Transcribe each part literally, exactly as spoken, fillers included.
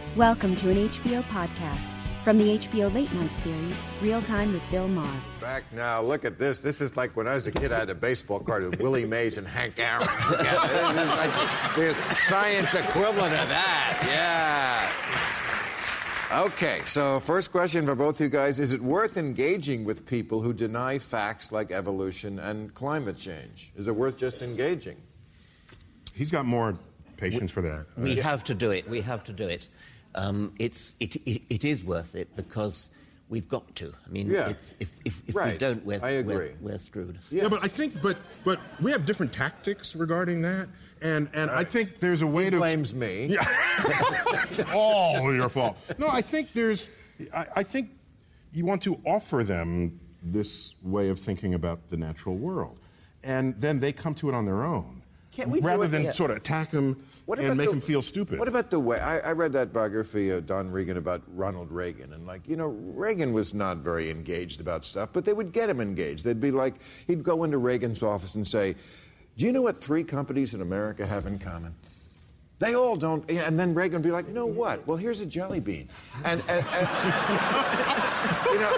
Welcome to an H B O podcast from the H B O Late Night series, Real Time with Bill Maher. Back now, look at this. This is like when I was a kid, I had a baseball card with Willie Mays and Hank Aaron together. This is like the science equivalent of that. Yeah. Okay, so first question for both you guys. Is it worth engaging with people who deny facts like evolution and climate change? Is it worth just engaging? He's got more patience for that. We have to do it. We have to do it. Um, it's it, it it is worth it because we've got to. I mean, yeah. it's, if if, if right. we don't, we're, I agree. we're, we're screwed. Yeah. yeah, but I think, but but we have different tactics regarding that, and and right. I think there's a way he to blames me. Yeah. All your fault. No, I think there's. I, I think you want to offer them this way of thinking about the natural world, and then they come to it on their own. Can't we rather do it? than Yeah. sort of attack them and make the, them feel stupid. What about the way I, I read that biography of Don Regan about Ronald Reagan, and like you know, Reagan was not very engaged about stuff, but they would get him engaged. They'd be like, he'd go into Reagan's office and say, "Do you know what three companies in America have in common? They all don't." And then Reagan would be like, "No, what? Well, here's a jelly bean," and, and, and you know.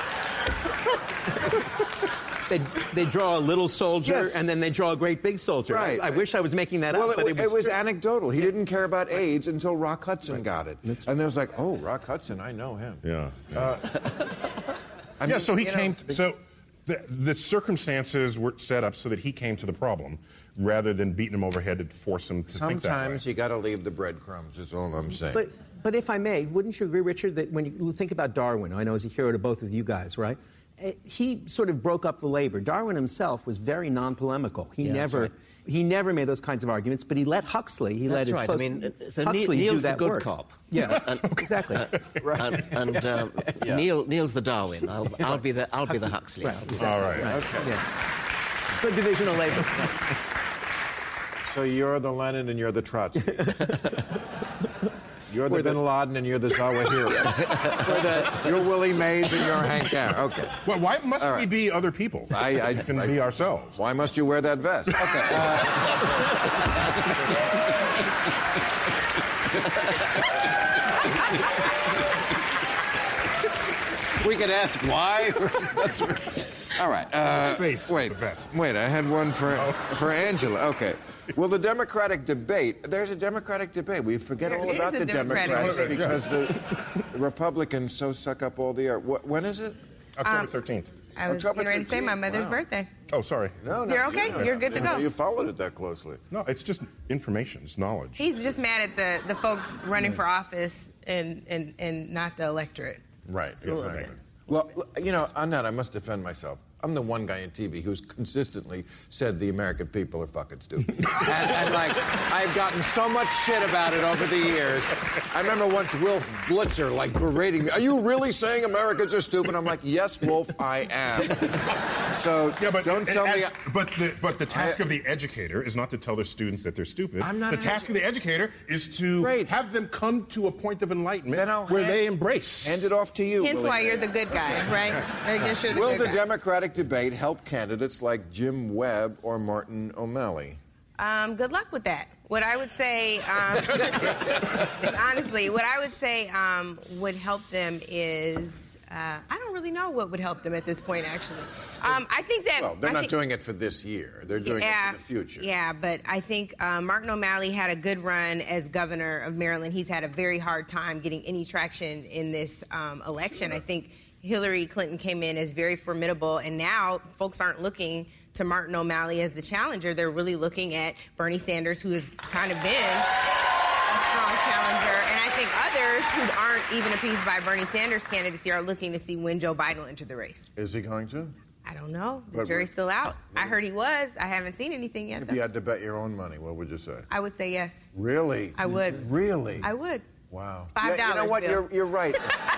They, they draw a little soldier, yes. and then they draw a great big soldier. Right. I, I wish I was making that well, up. Well, it, it, it was, was, it was anecdotal. He didn't care about AIDS until Rock Hudson right. got it. That's and there was like, oh, Rock Hudson, I know him. Yeah. Yeah, uh, I yeah mean, so he came... Know, so the, the circumstances were set up so that he came to the problem rather than beating him overhead to force him to think that way. Sometimes you got to leave the breadcrumbs, is all I'm saying. But, but if I may, wouldn't you agree, Richard, that when you think about Darwin, I know he's a hero to both of you guys, right? He sort of broke up the labor. Darwin himself was very non-polemical. He yeah, never, right. he never made those kinds of arguments. But he let Huxley, he that's let his right. close, I mean, so Huxley Neil's do that the good work. cop. Yeah, and, exactly. Uh, right. And, and um, yeah. Neil, Neil's the Darwin. I'll, I'll be the, I'll Huxley. be the Huxley. Right. Exactly. All right. right. Okay. Yeah. Good division of labor. So you're the Lenin and you're the Trotsky. You're the, the Bin Laden and you're the Zawahiri. the, you're Willie Mays and you're Hank Aaron. Okay. Well, why must right. we be other people? I, I we can I, be ourselves. Why must you wear that vest? Okay. Uh, we could ask why. That's all right. Uh, Face wait, the vest. wait. I had one for for Angela. Okay. Well, the Democratic debate, there's a Democratic debate. We forget there all about the Democrats debate. because the Republicans so suck up all the air. What, when is it? October um, thirteenth. I was October getting ready to say my mother's wow. birthday. Oh, sorry. No, no. You're okay? no, You're good to no, go. You followed it that closely. No, it's just information. It's knowledge. He's just mad at the, the folks running for office and, and, and not the electorate. Right. Yeah, right. Well, you know, on that, I must defend myself. I'm the one guy on T V who's consistently said the American people are fucking stupid. and, and, like, I've gotten so much shit about it over the years. I remember once Wilf Blitzer, like, berating me. Are you really saying Americans are stupid? I'm like, yes, Wolf, I am. So yeah, but don't tell as, me... But the, but the task I, of the educator is not to tell their students that they're stupid. I'm not the task edu- of the educator is to Great. have them come to a point of enlightenment Then I'll where hand, they embrace. Hand it off to you. Hence Willie why Mays. you're the good guy, right? I guess you're the Will good the guy. Democratic debate help candidates like Jim Webb or Martin O'Malley? Um, good luck with that. What I would say, um, honestly, what I would say um, would help them is, uh, I don't really know what would help them at this point, actually. Um, I think that... Well, they're I not think, doing it for this year. They're doing yeah, it for the future. Yeah, but I think uh, Martin O'Malley had a good run as governor of Maryland. He's had a very hard time getting any traction in this um, election. I think Hillary Clinton came in as very formidable, and now folks aren't looking to Martin O'Malley as the challenger. They're really looking at Bernie Sanders, who has kind of been a strong challenger. And I think others who aren't even appeased by Bernie Sanders' candidacy are looking to see when Joe Biden will enter the race. Is he going to? I don't know. The But jury's we're- still out. I heard he was. I haven't seen anything yet, If though. you had to bet your own money, what would you say? I would say yes. Really? I would. Really? I would. Wow. Five Yeah, you know dollars, what? Bill. You're, you're right.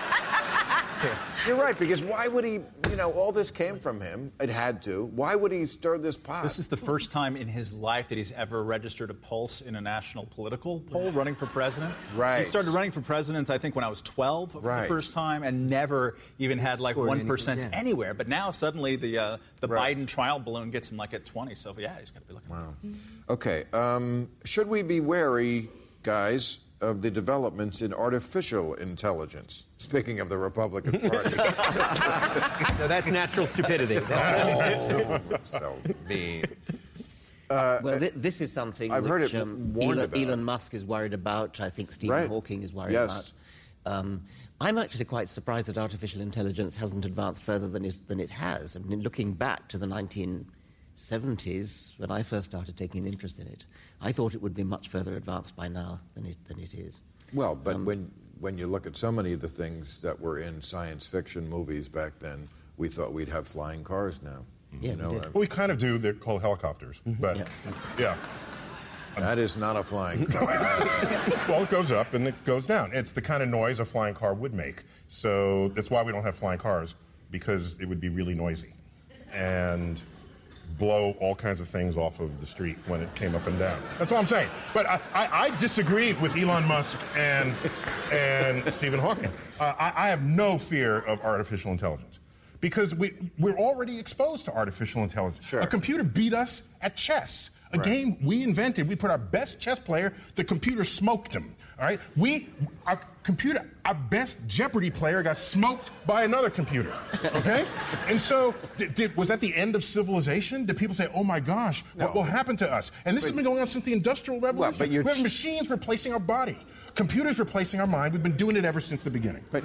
You're right, because why would he, you know, all this came from him. It had to. Why would he stir this pot? This is the first time in his life that he's ever registered a pulse in a national political poll running for president. Right. He started running for president, I think, when I was twelve for right. the first time, and never even had like one percent yeah. anywhere. But now suddenly the uh, the Right. Biden trial balloon gets him like at twenty. So yeah, he's got to be looking. Wow. Okay. Um, should we be wary, guys, of the developments in artificial intelligence. Speaking of the Republican Party. No, that's natural stupidity. Oh, so mean. Uh, well, th- this is something I've which heard it um, warned Elon, about. Elon Musk is worried about. I think Stephen Right. Hawking is worried Yes. about. Um, I'm actually quite surprised that artificial intelligence hasn't advanced further than it, than it has. I mean, looking back to the nineteen seventies, when I first started taking an interest in it, I thought it would be much further advanced by now than it, than it is. Well, but um, when when you look at so many of the things that were in science fiction movies back then, we thought we'd have flying cars now. Yeah, you know, we did. uh, Well, we kind of do. They're called helicopters. But, Yeah. yeah. that is not a flying car. Well, it goes up and it goes down. It's the kind of noise a flying car would make. So that's why we don't have flying cars, because it would be really noisy and blow all kinds of things off of the street when it came up and down. That's all I'm saying. But I, I, I disagreed with Elon Musk and, and Stephen Hawking. Uh, I, I have no fear of artificial intelligence, because we, we're already exposed to artificial intelligence. Sure. A computer beat us at chess. A Right. game we invented. We put our best chess player, the computer smoked him. All right? We, our computer, our best Jeopardy player got smoked by another computer. Okay? And so, did, did, was that the end of civilization? Did people say, oh my gosh, No. what will happen to us? And this But- has been going on since the Industrial Revolution. but you're we have ch- machines replacing our body, computers replacing our mind. We've been doing it ever since the beginning. But All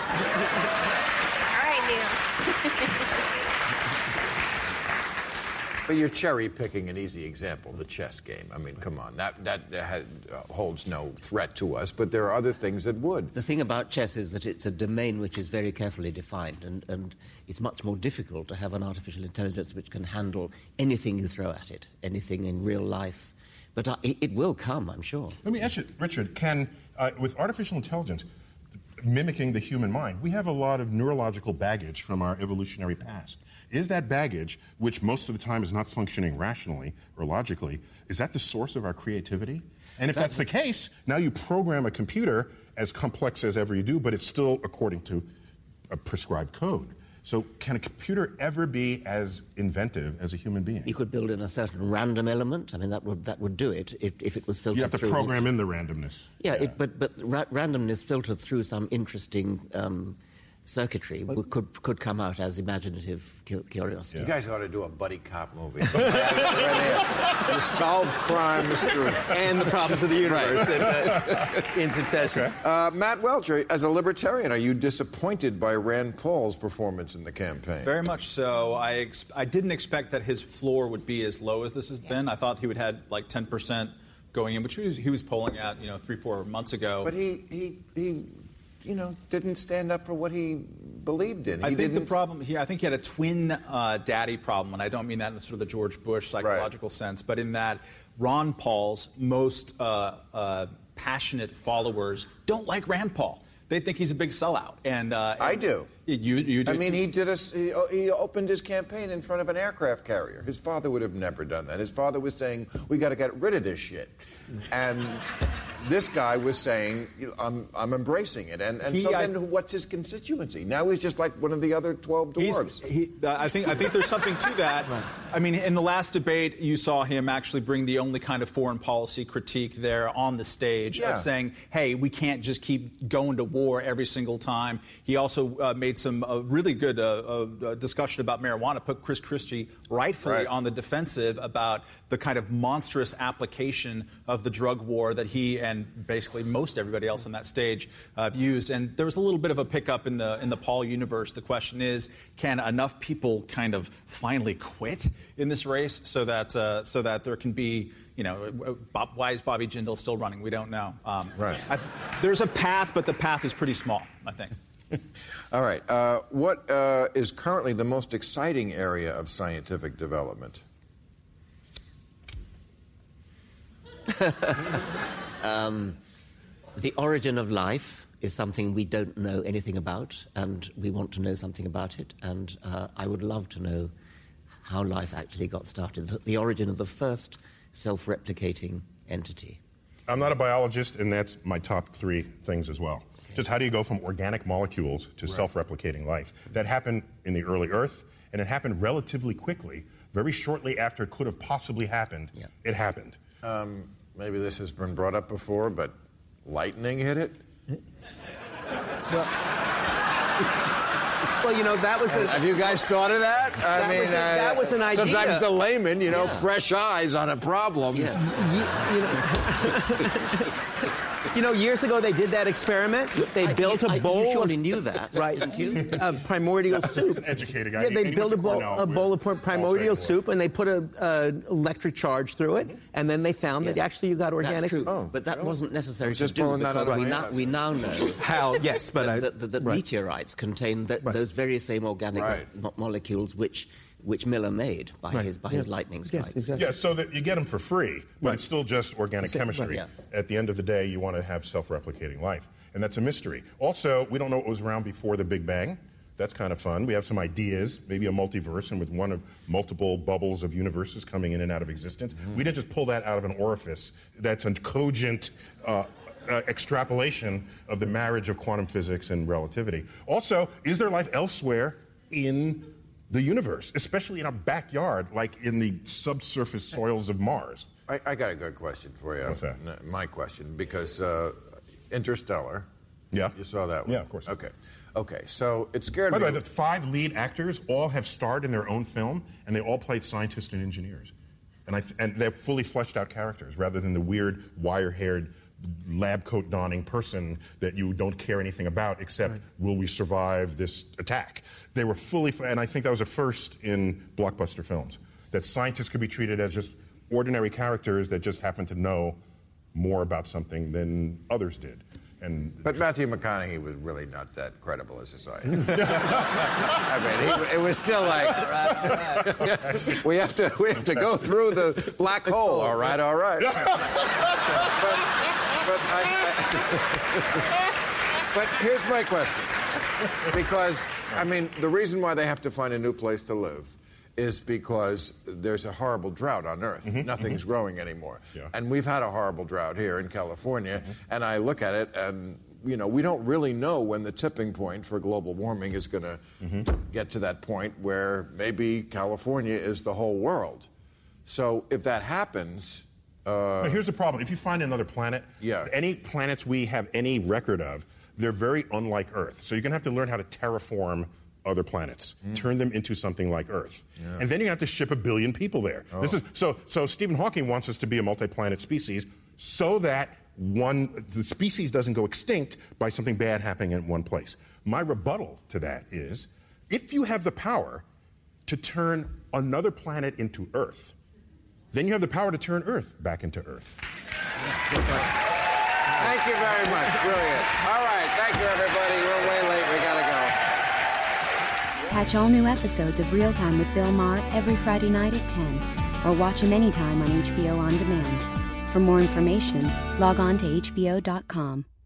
right, Neil. But you're cherry picking an easy example, the chess game. I mean, come on, that that had, uh, holds no threat to us. But there are other things that would. The thing about chess is that it's a domain which is very carefully defined, and, and it's much more difficult to have an artificial intelligence which can handle anything you throw at it, anything in real life. But uh, it, it will come, I'm sure. Let me ask you, Richard, can, uh, with artificial intelligence mimicking the human mind, we have a lot of neurological baggage from our evolutionary past. Is that baggage, which most of the time is not functioning rationally or logically, is that the source of our creativity? And if that's the case, now you program a computer as complex as ever you do, but it's still according to a prescribed code. So can a computer ever be as inventive as a human being? You could build in a certain random element. I mean, that would that would do it if, if it was filtered You have to through. program in the randomness. Yeah, It, but but ra- randomness filtered through some interesting um, circuitry would, could could come out as imaginative cu- curiosity. You guys ought to do a buddy cop movie. You solve crimes through. And the problems of the universe in, uh, in succession. Uh, Matt Welch, as a libertarian, are you disappointed by Rand Paul's performance in the campaign? Very much so. I ex- I didn't expect that his floor would be as low as this has been. I thought he would had like ten percent going in, which he was, he was polling at, you know, three, four months ago. But he, he, he, you know, didn't stand up for what he believed in. He I think the didn't- problem here, I think he had a twin uh, daddy problem, and I don't mean that in sort of the George Bush psychological sense, but in that Ron Paul's most uh, uh, passionate followers don't like Rand Paul. They think he's a big sellout. And uh, I do. You, you do. I mean, too? he did a, he, he opened his campaign in front of an aircraft carrier. His father would have never done that. His father was saying, we got to get rid of this shit. And this guy was saying, I'm, I'm embracing it. And, and He- so I- then what's his constituency? Now he's just like one of the other twelve He's- dwarves. He, uh, I think I think there's something to that. I mean, in the last debate, you saw him actually bring the only kind of foreign policy critique there on the stage Yeah. of saying, "Hey, we can't just keep going to war every single time." He also uh, made some uh, really good uh, uh, discussion about marijuana. Put Chris Christie rightfully Right. on the defensive about the kind of monstrous application of the drug war that he and basically most everybody else on that stage uh, have used. And there was a little bit of a pickup in the in the Paul universe. The question is, can enough people kind of finally quit in this race so that uh, so that there can be, you know, Bob, why is Bobby Jindal still running? We don't know. Um, Right. I, there's a path, but the path is pretty small, I think. All right. Uh, what uh, is currently the most exciting area of scientific development? um, the origin of life is something we don't know anything about, and we want to know something about it. And uh, I would love to know how life actually got started, the, the origin of the first self-replicating entity. I'm not a biologist, and that's my top three things as well. Just how do you go from organic molecules to self-replicating life? That happened in the early Earth, and it happened relatively quickly. Very shortly after it could have possibly happened, Yeah. it happened. Um, maybe this has been brought up before, but lightning hit it? Well, well, you know, that was a... Have you guys thought of that? I That mean, was a- uh, that was an idea. Sometimes the layman, you know, Yeah. fresh eyes on a problem. Yeah. You, you know, you know, years ago they did that experiment. They I- built you- a I- bowl. You of- surely knew that, Right, didn't you? uh, primordial soup. An educated guy. Yeah, And they he built went a to bowl, Cornell a bowl with of primordial Paul soup, and they put a uh, electric charge through it, and then they found that Yeah. actually you got organic. That's true, Oh, but that wasn't necessary was to just do pulling that because out of we my now, hat. we now know How? Yes, but I, that, that, that right. meteorites contain th- Right. those very same organic Right. mo- molecules which which Miller made by Right. his by Yeah. his lightning Yes, strikes. exactly. Yeah, so that you get them for free, but Right. it's still just organic So- chemistry. right. At the end of the day, you want to have self-replicating life, and that's a mystery. Also, we don't know what was around before the Big Bang. That's kind of fun. We have some ideas, maybe a multiverse, and with one of multiple bubbles of universes coming in and out of existence. We didn't just pull that out of an orifice. That's a cogent uh, uh, extrapolation of the marriage of quantum physics and relativity. Also, is there life elsewhere in the universe, especially in our backyard, like in the subsurface soils of Mars? I, I got a good question for you. What's that? N- My question, because uh, Interstellar. Yeah. You saw that one? Yeah, of course. Okay. Okay, so it scared By me. the way, the five lead actors all have starred in their own film, and they all played scientists and engineers. And, I th- and they're fully fleshed out characters rather than the weird, wire-haired, lab coat donning person that you don't care anything about except right. will we survive this attack. They were fully, and I think that was a first in blockbuster films, that scientists could be treated as just ordinary characters that just happen to know more about something than others did. And But Matthew McConaughey was really not that credible as a scientist. I mean, he, it was still like we have to we have to go through the black hole. All right, all right. but but, I, I, but here's my question, because I mean, the reason why they have to find a new place to live is because there's a horrible drought on Earth. Mm-hmm, Nothing's mm-hmm. growing anymore. Yeah. And we've had a horrible drought here in California, mm-hmm. and I look at it and, you know, we don't really know when the tipping point for global warming is going to mm-hmm. get to that point where maybe California is the whole world. So if that happens... Uh, now here's the problem. If you find another planet, yeah. any planets we have any record of, they're very unlike Earth. So you're going to have to learn how to terraform other planets, mm. turn them into something like Earth. Yeah. And then you're going to have to ship a billion people there. Oh. This is so so Stephen Hawking wants us to be a multi-planet species so that one the species doesn't go extinct by something bad happening in one place. My rebuttal to that is if you have the power to turn another planet into Earth, then you have the power to turn Earth back into Earth. Thank you very much. Brilliant. All right. Thank you, everybody. We're way late. We got to go. Catch all new episodes of Real Time with Bill Maher every Friday night at ten, or watch him anytime on H B O On Demand. For more information, log on to H B O dot com.